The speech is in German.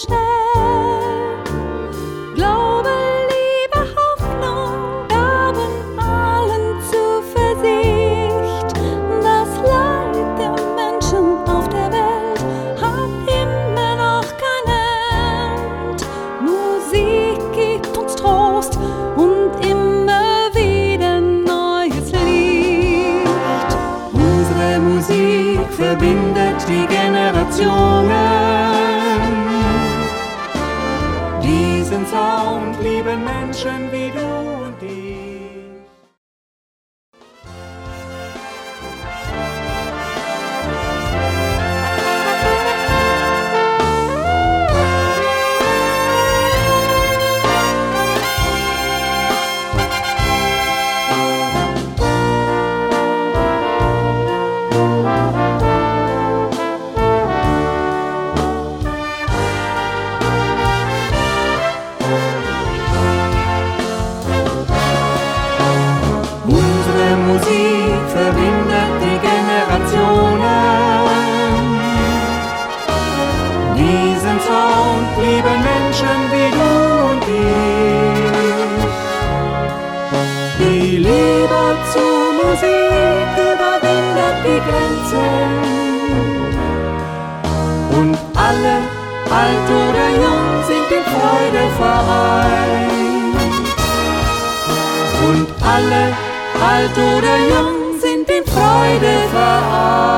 schnell. Glaube, Liebe, Hoffnung gaben allen Zuversicht. Das Leid der Menschen auf der Welt hat immer noch kein End. Musik gibt uns Trost und immer wieder neues Licht. Unsere Musik verbindet die Generationen. Diesen Sound lieben Menschen wie du und ich. Unsere Musik verbindet die Generationen. Diesen Sound lieben Menschen wie du und ich. Die Liebe zur Musik überwindet die Grenzen. Und alle, alt oder jung, sind in Freude vereint. Und alle, alt oder jung, sind in Freude vereint.